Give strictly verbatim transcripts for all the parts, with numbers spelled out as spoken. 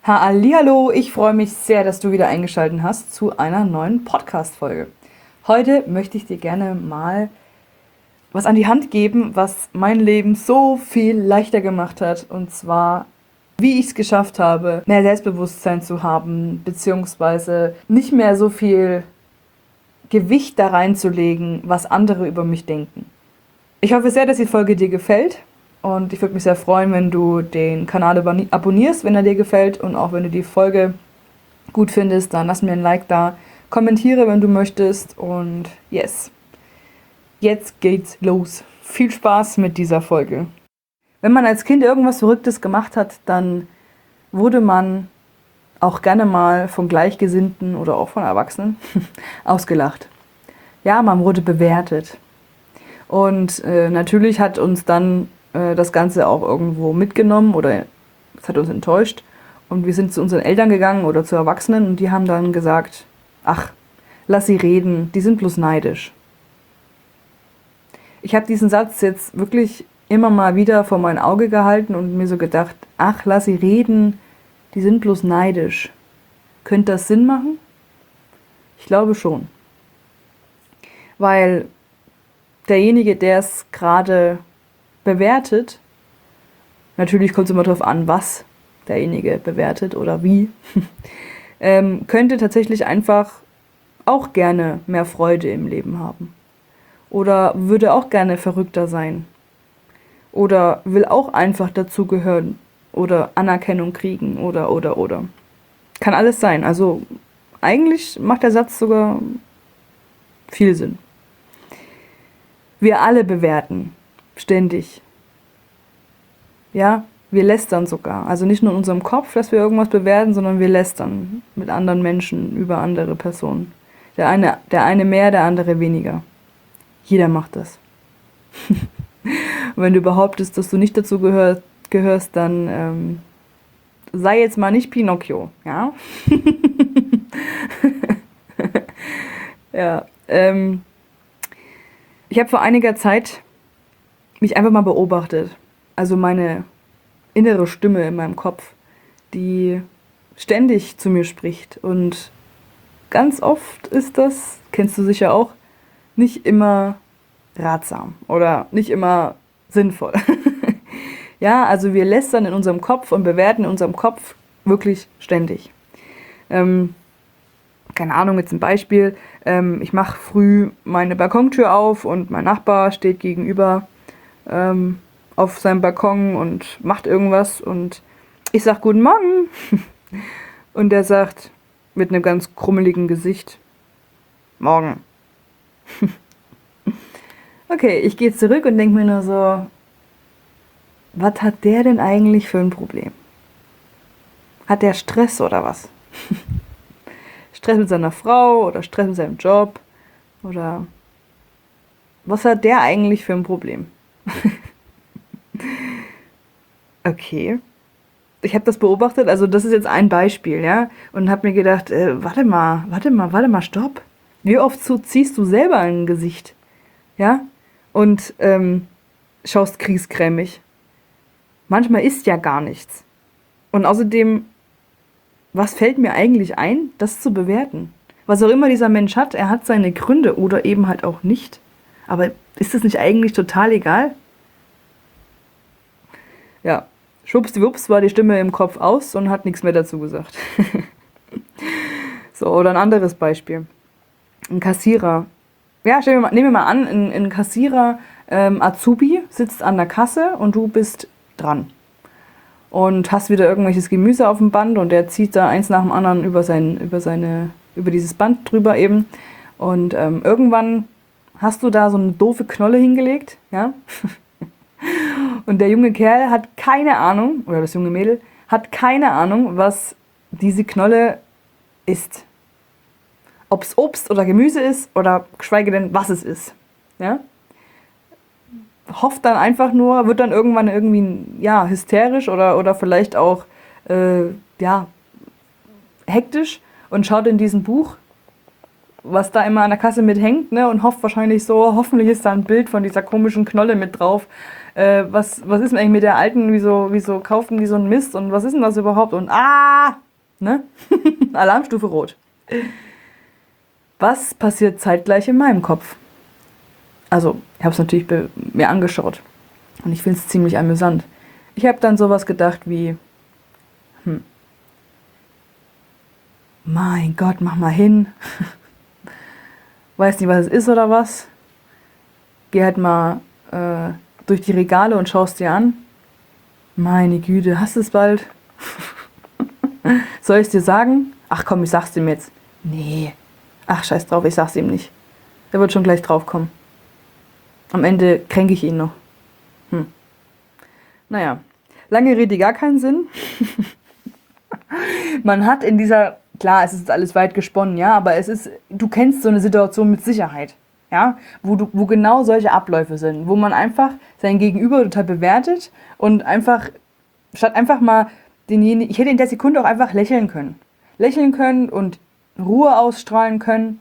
Hallihallo, ich freue mich sehr, dass du wieder eingeschaltet hast zu einer neuen Podcast-Folge. Heute möchte ich dir gerne mal was an die Hand geben, was mein Leben so viel leichter gemacht hat. Und zwar, wie ich es geschafft habe, mehr Selbstbewusstsein zu haben, beziehungsweise nicht mehr so viel Gewicht da reinzulegen, was andere über mich denken. Ich hoffe sehr, dass die Folge dir gefällt. Und ich würde mich sehr freuen, wenn du den Kanal abonnierst, wenn er dir gefällt. Und auch wenn du die Folge gut findest, dann lass mir ein Like da. Kommentiere, wenn du möchtest. Und yes, jetzt geht's los. Viel Spaß mit dieser Folge. Wenn man als Kind irgendwas Verrücktes gemacht hat, dann wurde man auch gerne mal von Gleichgesinnten oder auch von Erwachsenen ausgelacht. Ja, man wurde bewertet. Und äh, natürlich hat uns dann das Ganze auch irgendwo mitgenommen oder es hat uns enttäuscht. Und wir sind zu unseren Eltern gegangen oder zu Erwachsenen und die haben dann gesagt, ach, lass sie reden, die sind bloß neidisch. Ich habe diesen Satz jetzt wirklich immer mal wieder vor mein Auge gehalten und mir so gedacht, ach, lass sie reden, die sind bloß neidisch. Könnte das Sinn machen? Ich glaube schon. Weil derjenige, der es gerade bewertet, natürlich kommt es immer darauf an, was derjenige bewertet oder wie, ähm, könnte tatsächlich einfach auch gerne mehr Freude im Leben haben. Oder würde auch gerne verrückter sein. Oder will auch einfach dazugehören oder Anerkennung kriegen oder, oder, oder. Kann alles sein. Also eigentlich macht der Satz sogar viel Sinn. Wir alle bewerten. Ständig. Ja, wir lästern sogar. Also nicht nur in unserem Kopf, dass wir irgendwas bewerten, sondern wir lästern mit anderen Menschen über andere Personen. Der eine, der eine mehr, der andere weniger. Jeder macht das. Und wenn du behauptest, dass du nicht dazu gehör, gehörst, dann ähm, sei jetzt mal nicht Pinocchio. Ja, ja ähm, ich habe vor einiger Zeit mich einfach mal beobachtet. Also meine innere Stimme in meinem Kopf, die ständig zu mir spricht. Und ganz oft ist das, kennst du sicher auch, nicht immer ratsam oder nicht immer sinnvoll. Ja, also wir lästern in unserem Kopf und bewerten in unserem Kopf wirklich ständig. Ähm, keine Ahnung, jetzt ein Beispiel. Ähm, ich mache früh meine Balkontür auf und mein Nachbar steht gegenüber ähm, auf seinem Balkon und macht irgendwas und ich sag guten Morgen und der sagt mit einem ganz krummeligen Gesicht morgen. Okay, ich gehe zurück und denke mir nur so, was hat der denn eigentlich für ein Problem? Hat der Stress oder was? Stress mit seiner Frau oder Stress mit seinem Job oder was hat der eigentlich für ein Problem? Okay. Ich habe das beobachtet, also das ist jetzt ein Beispiel, ja, und habe mir gedacht, äh, warte mal, warte mal, warte mal, stopp. Wie oft so ziehst du selber ein Gesicht, ja, und ähm, schaust kriegskrämig. Manchmal ist ja gar nichts. Und außerdem, was fällt mir eigentlich ein, das zu bewerten? Was auch immer dieser Mensch hat, er hat seine Gründe oder eben halt auch nicht. Aber ist das nicht eigentlich total egal? Ja, schwuppsdiwupps war die Stimme im Kopf aus und hat nichts mehr dazu gesagt. So, oder ein anderes Beispiel. Ein Kassierer. Ja, stell mir mal, nehmen wir mal an, ein, ein Kassierer, ähm, Azubi, sitzt an der Kasse und du bist dran. Und hast wieder irgendwelches Gemüse auf dem Band und der zieht da eins nach dem anderen über, sein, über, seine, über dieses Band drüber eben. Und ähm, irgendwann hast du da so eine doofe Knolle hingelegt, ja? Und der junge Kerl hat keine Ahnung, oder das junge Mädel, hat keine Ahnung, was diese Knolle ist. Ob es Obst oder Gemüse ist oder geschweige denn, was es ist. Ja? Hofft dann einfach nur, wird dann irgendwann irgendwie ja, hysterisch oder, oder vielleicht auch äh, ja, hektisch und schaut in diesem Buch, was da immer an der Kasse mit hängt, ne, und hofft wahrscheinlich so, hoffentlich ist da ein Bild von dieser komischen Knolle mit drauf, Äh, was, was ist denn eigentlich mit der Alten? Wieso, wieso kaufen die so einen Mist? Und was ist denn das überhaupt? Und ah! Ne? Alarmstufe rot. Was passiert zeitgleich in meinem Kopf? Also, ich habe es natürlich be- mir angeschaut. Und ich finde es ziemlich amüsant. Ich habe dann sowas gedacht wie, hm, mein Gott, mach mal hin. Weiß nicht, was es ist oder was. Geh halt mal äh, durch die Regale und schaust dir an. Meine Güte, hast du es bald? Soll ich es dir sagen? Ach komm, ich sag's ihm jetzt. Nee. Ach, scheiß drauf, ich sag's ihm nicht. Der wird schon gleich drauf kommen. Am Ende kränke ich ihn noch. Hm. Naja, lange Rede, gar keinen Sinn. Man hat in dieser, klar, es ist alles weit gesponnen, ja, aber es ist, du kennst so eine Situation mit Sicherheit, ja, wo du, wo genau solche Abläufe sind, wo man einfach sein Gegenüber total bewertet und einfach, statt einfach mal denjenigen, ich hätte in der Sekunde auch einfach lächeln können. Lächeln können und Ruhe ausstrahlen können.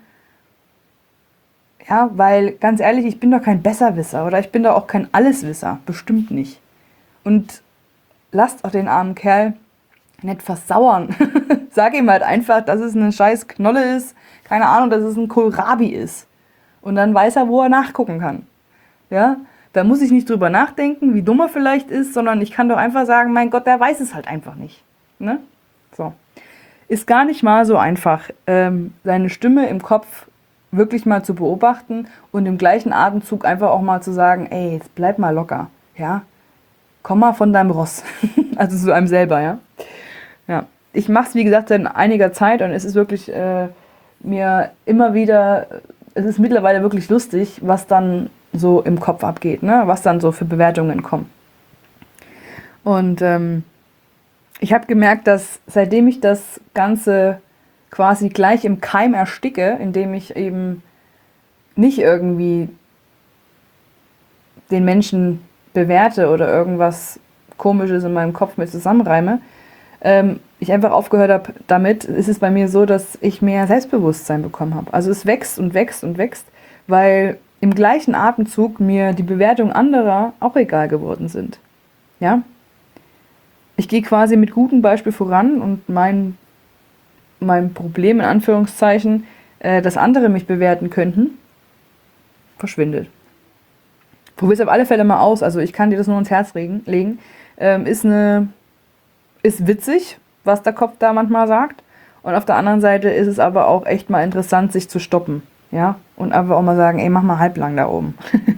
Ja, weil, ganz ehrlich, ich bin doch kein Besserwisser oder ich bin doch auch kein Alleswisser. Bestimmt nicht. Und lasst auch den armen Kerl nicht versauern. Sag ihm halt einfach, dass es eine scheiß Knolle ist. Keine Ahnung, dass es ein Kohlrabi ist. Und dann weiß er, wo er nachgucken kann. Ja, da muss ich nicht drüber nachdenken, wie dumm er vielleicht ist, sondern ich kann doch einfach sagen, mein Gott, der weiß es halt einfach nicht. Ne? So. Ist gar nicht mal so einfach, ähm, seine Stimme im Kopf wirklich mal zu beobachten und im gleichen Atemzug einfach auch mal zu sagen, ey, jetzt bleib mal locker, ja, komm mal von deinem Ross, also zu einem selber, ja. Ja, ich mache es wie gesagt seit einiger Zeit und es ist wirklich äh, mir immer wieder, es ist mittlerweile wirklich lustig, was dann so im Kopf abgeht, ne, was dann so für Bewertungen kommen. Und ähm, ich habe gemerkt, dass seitdem ich das Ganze quasi gleich im Keim ersticke, indem ich eben nicht irgendwie den Menschen bewerte oder irgendwas Komisches in meinem Kopf mit zusammenreime, ähm, ich einfach aufgehört habe damit, ist es bei mir so, dass ich mehr Selbstbewusstsein bekommen habe. Also es wächst und wächst und wächst, weil im gleichen Atemzug mir die Bewertung anderer auch egal geworden sind. Ja? Ich gehe quasi mit gutem Beispiel voran und mein mein Problem, in Anführungszeichen, äh, dass andere mich bewerten könnten, verschwindet. Probier es auf alle Fälle mal aus, also ich kann dir das nur ins Herz legen. legen. Ähm, ist, eine, ist witzig, was der Kopf da manchmal sagt. Und auf der anderen Seite ist es aber auch echt mal interessant, sich zu stoppen. Ja? Und einfach auch mal sagen, ey, mach mal halblang da oben.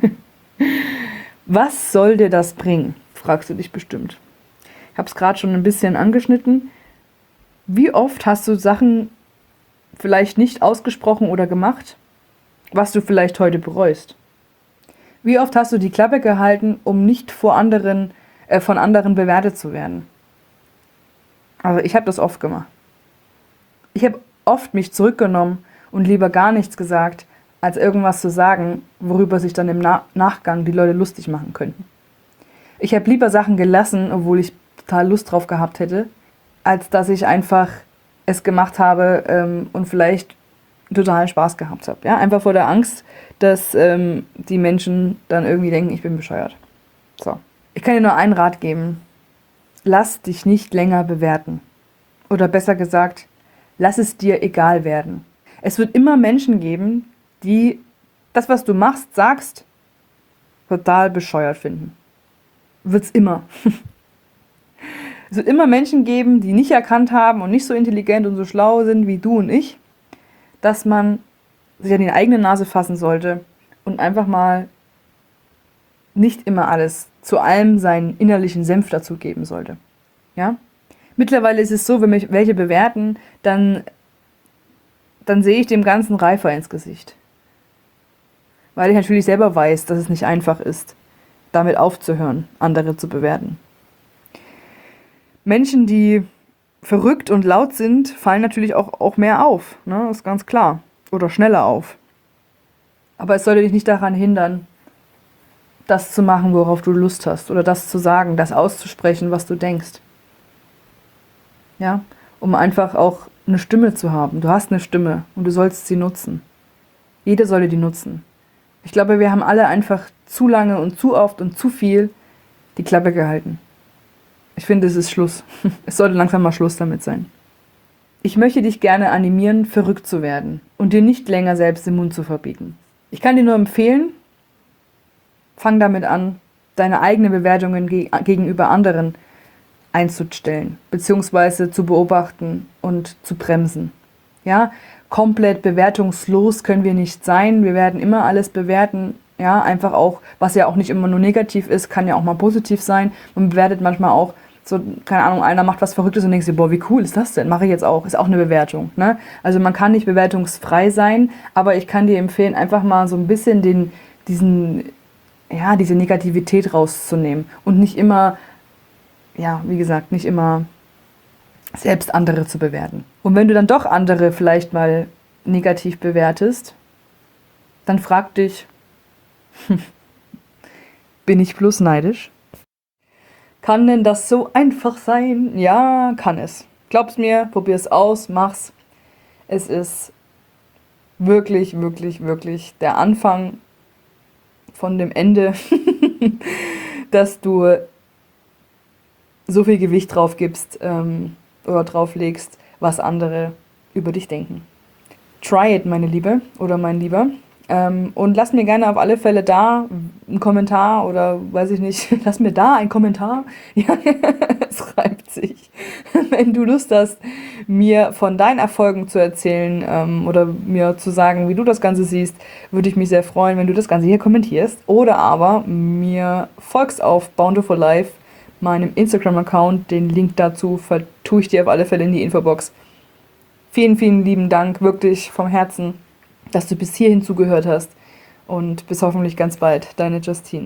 Was soll dir das bringen? Fragst du dich bestimmt. Ich habe es gerade schon ein bisschen angeschnitten. Wie oft hast du Sachen vielleicht nicht ausgesprochen oder gemacht, was du vielleicht heute bereust? Wie oft hast du die Klappe gehalten, um nicht vor anderen, äh, von anderen bewertet zu werden? Also ich habe das oft gemacht. Ich habe oft mich zurückgenommen und lieber gar nichts gesagt, als irgendwas zu sagen, worüber sich dann im Na- Nachgang die Leute lustig machen könnten. Ich habe lieber Sachen gelassen, obwohl ich total Lust drauf gehabt hätte, als dass ich einfach es gemacht habe ähm, und vielleicht totalen Spaß gehabt habe. Ja? Einfach vor der Angst, dass ähm, die Menschen dann irgendwie denken, ich bin bescheuert. So. Ich kann dir nur einen Rat geben. Lass dich nicht länger bewerten. Oder besser gesagt, lass es dir egal werden. Es wird immer Menschen geben, die das, was du machst, sagst, total bescheuert finden. Wird's immer. Es wird immer Menschen geben, die nicht erkannt haben und nicht so intelligent und so schlau sind wie du und ich, dass man sich an die eigene Nase fassen sollte und einfach mal nicht immer alles, zu allem seinen innerlichen Senf dazu geben sollte. Ja? Mittlerweile ist es so, wenn mich welche bewerten, dann, dann sehe ich dem Ganzen reifer ins Gesicht. Weil ich natürlich selber weiß, dass es nicht einfach ist, damit aufzuhören, andere zu bewerten. Menschen, die verrückt und laut sind, fallen natürlich auch, auch mehr auf, ne? Ist ganz klar. Oder schneller auf. Aber es sollte dich nicht daran hindern, das zu machen, worauf du Lust hast. Oder das zu sagen, das auszusprechen, was du denkst. Ja? Um einfach auch eine Stimme zu haben. Du hast eine Stimme und du sollst sie nutzen. Jeder sollte die nutzen. Ich glaube, wir haben alle einfach zu lange und zu oft und zu viel die Klappe gehalten. Ich finde, es ist Schluss. Es sollte langsam mal Schluss damit sein. Ich möchte dich gerne animieren, verrückt zu werden und dir nicht länger selbst den Mund zu verbieten. Ich kann dir nur empfehlen, fang damit an, deine eigenen Bewertungen ge- gegenüber anderen einzustellen, beziehungsweise zu beobachten und zu bremsen. Ja, komplett bewertungslos können wir nicht sein. Wir werden immer alles bewerten. Ja, einfach auch, was ja auch nicht immer nur negativ ist, kann ja auch mal positiv sein. Man bewertet manchmal auch so, keine Ahnung, einer macht was Verrücktes und denkst dir, boah, wie cool ist das denn? Mache ich jetzt auch. Ist auch eine Bewertung. Ne? Also man kann nicht bewertungsfrei sein, aber ich kann dir empfehlen, einfach mal so ein bisschen den, diesen, ja, diese Negativität rauszunehmen und nicht immer, ja, wie gesagt, nicht immer selbst andere zu bewerten. Und wenn du dann doch andere vielleicht mal negativ bewertest, dann frag dich, bin ich bloß neidisch? Kann denn das so einfach sein? Ja, kann es. Glaub's mir, probier's aus, mach's. Es ist wirklich, wirklich, wirklich der Anfang von dem Ende, dass du so viel Gewicht drauf gibst ähm, oder drauf legst, was andere über dich denken. Try it, meine Liebe oder mein Lieber. Ähm, und lass mir gerne auf alle Fälle da einen Kommentar oder weiß ich nicht, lass mir da einen Kommentar. Ja, es reimt sich. Wenn du Lust hast, mir von deinen Erfolgen zu erzählen ähm, oder mir zu sagen, wie du das Ganze siehst, würde ich mich sehr freuen, wenn du das Ganze hier kommentierst. Oder aber mir folgst auf Bountiful Life, meinem Instagram-Account. Den Link dazu vertue ich dir auf alle Fälle in die Infobox. Vielen, vielen lieben Dank, wirklich vom Herzen, dass du bis hierhin zugehört hast und bis hoffentlich ganz bald, deine Justine.